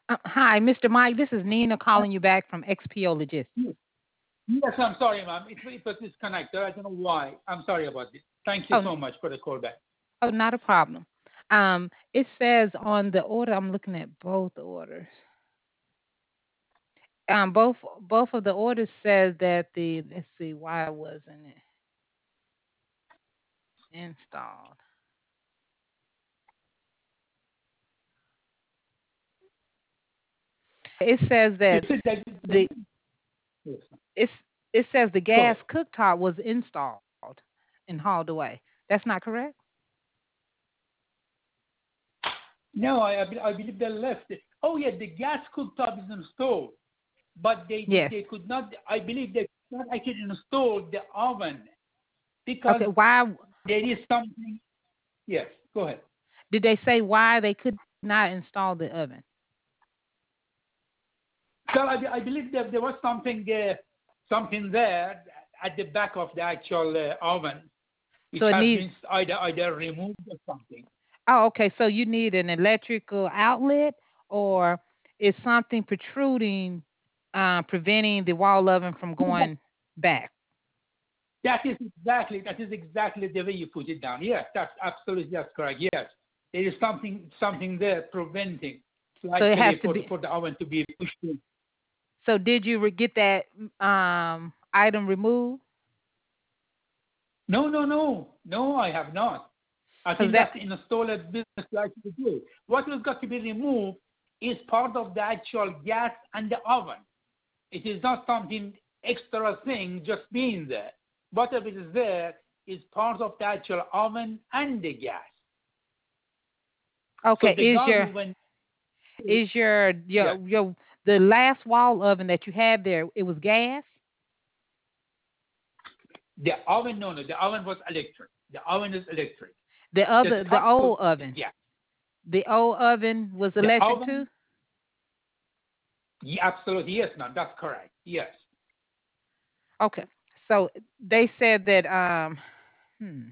Hi, Mr. Mike. This is Nina calling you back from XPO Logistics. Yes, yes, I'm sorry, ma'am. It was disconnected. I don't know why. I'm sorry about this. Thank you Oh, so much for the call back. oh, not a problem. It says on the order. I'm looking at both orders. Both of the orders says that the let's see why wasn't it installed. It says You that said that. the Yes, ma'am. it's it says the Go gas ahead. cooktop was installed and hauled away. That's not correct. No, I believe they left it. Oh, yeah, the gas cooktop is installed, but Yes. they could not. I believe they could not actually install the oven because Okay. Why there is something. Yes, go ahead. did they say why they could not install the oven? So I believe that there was something there at the back of the actual oven, which So it has needs. been either removed or something. Oh, okay. So you need an electrical outlet, or is something protruding, preventing the wall oven from going back? That is exactly the way you put it down. Yes, that's correct. Yes, there is something there preventing to So it has actually to for be. the oven to be pushed in. So did you get that item removed? No, no, no, no. I have not. I Because think that. that's in a installer business to actually do it. What has got to be removed is part of the actual gas and the oven. It is not something extra thing just being there. Whatever is there is part of the actual oven and the gas. So Okay. the guy who went, Is your yes, the last wall oven that you had there? It was gas. the oven, no, no, the oven was electric. The oven is electric. The The top cook old is oven. gas. The old oven was The electric too. oven, yeah, absolutely, yes, ma'am, that's correct. Yes. Okay. So they said that hmm.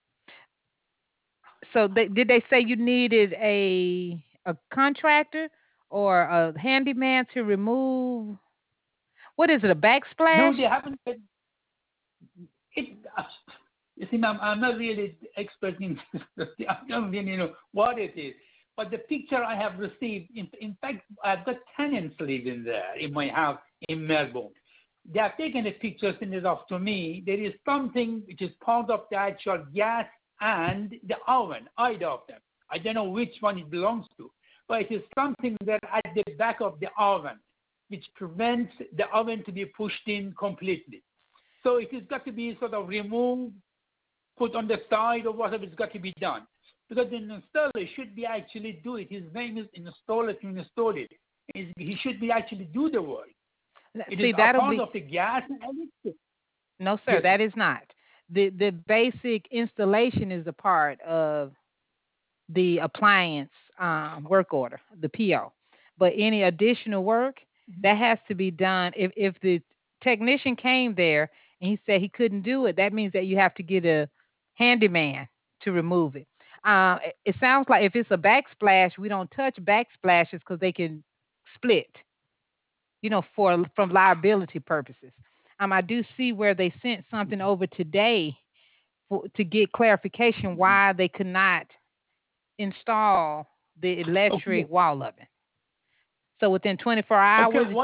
So did they say you needed a contractor or a handyman to remove what is it, a backsplash? No, they haven't said it. You see, ma'am, I'm not really expert in this. I don't really know what it is. But the picture I have received, in fact, I've got tenants living there in my house in Melbourne. They have taken the picture, sent it off to me. There is something which is part of the actual gas and the oven, either of them. I don't know which one it belongs to, but it is something there at the back of the oven, which prevents the oven to be pushed in completely. So it has got to be sort of removed, put on the side, or whatever it's got to be done. Because the installer should be actually do it. His name is installer to install it. He should be actually do the work. It is See, a that'll part be of the gas and electric. no, sir. Yes, That ma'am. is not the basic installation is a part of the appliance work order, the PO. But any additional work that has to be done. If the technician came there and he said he couldn't do it, that means that you have to get a handyman to remove it. It sounds like if it's a backsplash, we don't touch backsplashes because they can split. For from liability purposes. I do see where they sent something over today to get clarification why they could not install the Okay. electric wall oven. So within 24 Okay. hours,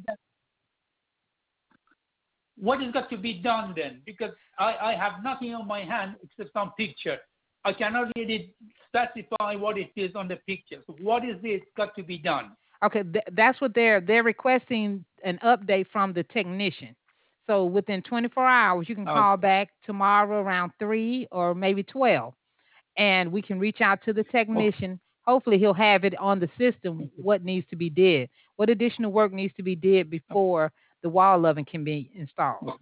What is got to be done then? Because I have nothing on my hand except some picture. I cannot really specify what it is on the picture. So what is it got to be done? okay, that's what they're requesting an update from the technician. So within 24 hours, you can call Okay. back tomorrow around 3 or maybe 12, and we can reach out to the Okay. technician. Hopefully, he'll have it on the system what needs to be did, what additional work needs to be did before the wall oven can be installed. Okay.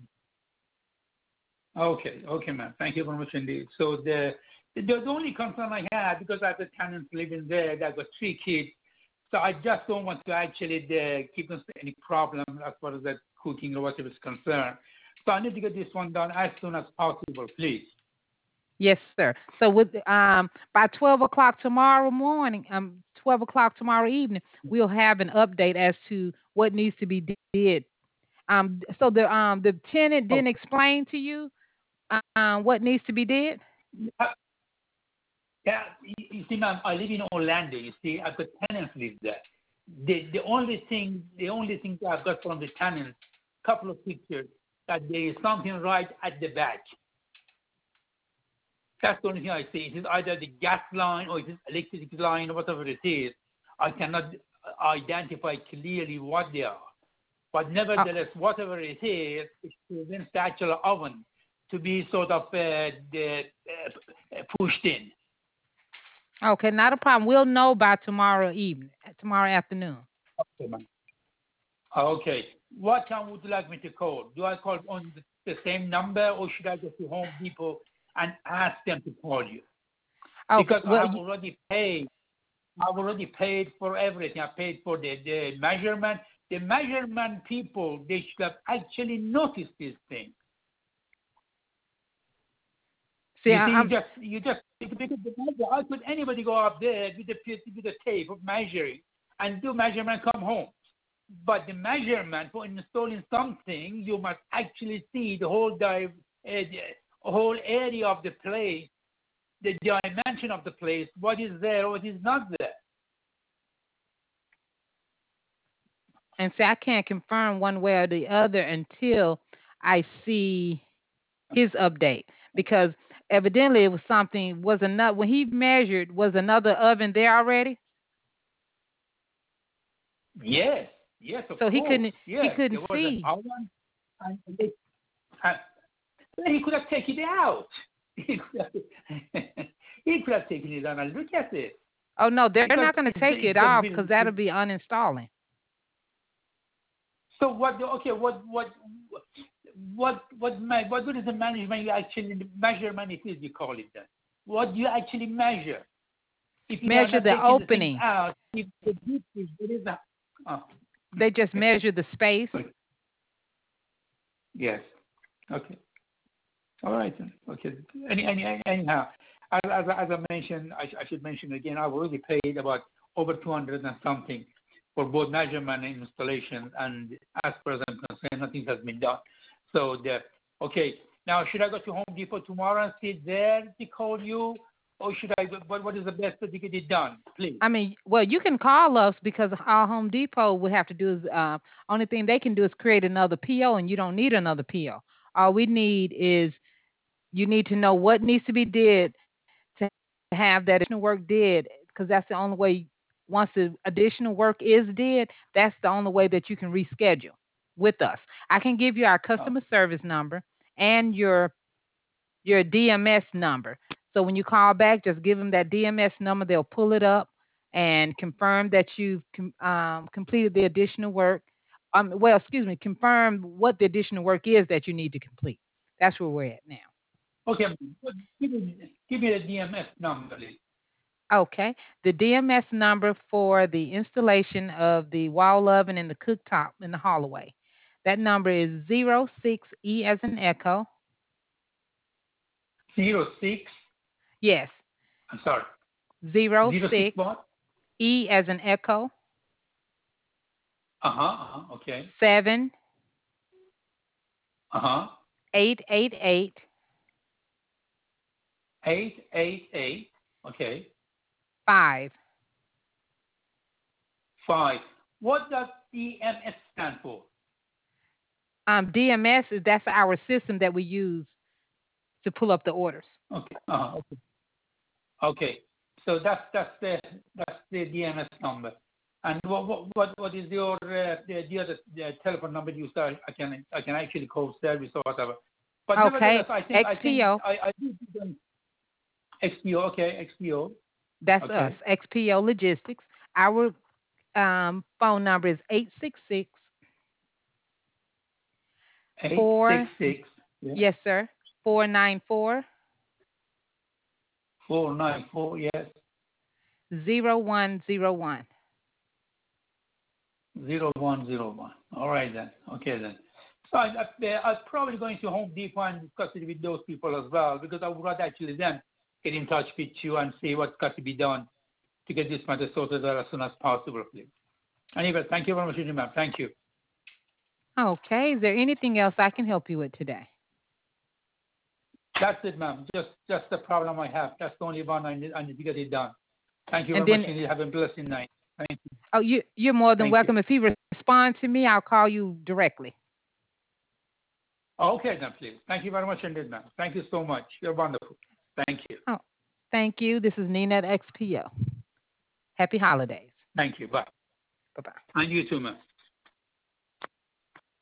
Okay, ma'am. Thank you very much indeed. So the only concern I had, because I have the tenants living there, that got three kids, so I just don't want to actually keep them any problem as far as that cooking or whatever is concerned. So I need to get this one done as soon as possible, please. Yes, sir. So with by 12 o'clock tomorrow morning, 12 o'clock tomorrow evening, we'll have an update as to what needs to be did. So the tenant Oh, didn't explain to you what needs to be did. uh, yeah, you see, ma'am, I live in Orlando. You see, I've got tenants live there. The only thing that I've got from the tenants, couple of pictures, that there is something right at the back. That's the only thing I see. It is either the gas line or it is electric line or whatever it is. I cannot identify clearly what they are. But nevertheless, whatever it is, it prevents the actual oven to be sort of pushed in. Okay, not a problem. We'll know by tomorrow evening, tomorrow afternoon. Okay, ma'am. Okay. What time would you like me to call? Do I call on the same number, or should I go to Home Depot and ask them to call you? Okay, Because well, I have already paid. I've already paid for everything. I paid for the measurement. The measurement people, they should have actually noticed this thing. see, You just because the measure, how could anybody go up there with the tape of measuring and do measurement, come home? But the measurement for installing something, you must actually see the whole whole area of the place, the dimension of the place, what is there, what is not there. and see, I can't confirm one way or the other until I see his update because evidently it was something was another when he measured was another oven there already, Yes, yes, of so he course. couldn't he Yes, there couldn't was an see. oven, and uh, he could have taken it out. He could have taken it out and look at it Oh no, they're because not going to take it's it just off because been. that'll be uninstalling. So what? Okay, what is the management you actually measurement? It is you call it that. What do you actually measure? If you are Measure not the taking the things opening. out, if the deep is there is a. Oh, They just measure the space. yes. Okay. All right. Then. Okay. Anyhow, as I mentioned, I should mention again. I've already paid about over 200 and something for both measurement and installation, and as far as I'm concerned, nothing has been done. So okay. Now, should I go to Home Depot tomorrow and sit there to call you, or should I? What is the best way to get it done, please? I mean, well, you can call us because our Home Depot would have to do is only thing they can do is create another PO, and you don't need another PO. All we need is you need to know what needs to be did to have that additional work did, because that's the only way. Once the additional work is did, that's the only way that you can reschedule with us. I can give you our Oh, customer service number and your DMS number. So when you call back, just give them that DMS number. They'll pull it up and confirm that you've completed the additional work. Well, excuse me, confirm what the additional work is that you need to complete. That's where we're at now. okay. Give me the DMS number, please. Okay. The DMS number for the installation of the wall oven and the cooktop in the hallway. That number is 06E as in Echo. 06. Yes. I'm sorry. Zero 06 six what? E as in Echo. Okay. 7 Uh-huh. 888 888. Okay. 5. 5. What does DMS stand for? DMS is that's our system that we use to pull up the orders. Okay. Okay. Okay. So that's the DMS number. And what is your the other telephone number you start? I can actually call service or whatever. But Okay. nevertheless, I think XPO. I do XPO. Okay, XPO. That's us. Okay. XPO Logistics. Our phone number is 866 4. 866. Yeah. Yes, sir. 494 494. Yes. 0101. 0101. All right then. Okay then. So I'm probably going to Home Depot and discuss it with those people as well, because I would rather actually then get in touch with you and see what's got to be done to get this matter sorted out as soon as possible, please. Anyway, thank you very much, ma'am. Thank you. Okay. Is there anything else I can help you with today? That's it, ma'am. Just the problem I have. That's the only one I need to get it done. Thank you And very then, much, and have a blessed night. Thank you. oh, you're more than Thank you. welcome. If he respond to me, I'll call you directly. Okay, then, please. Thank you very much indeed, ma'am. Thank you so much. You're wonderful. Thank you. Oh, thank you. This is Nina at XPO. Happy holidays. Thank you. Bye. Bye-bye. And you too, ma'am.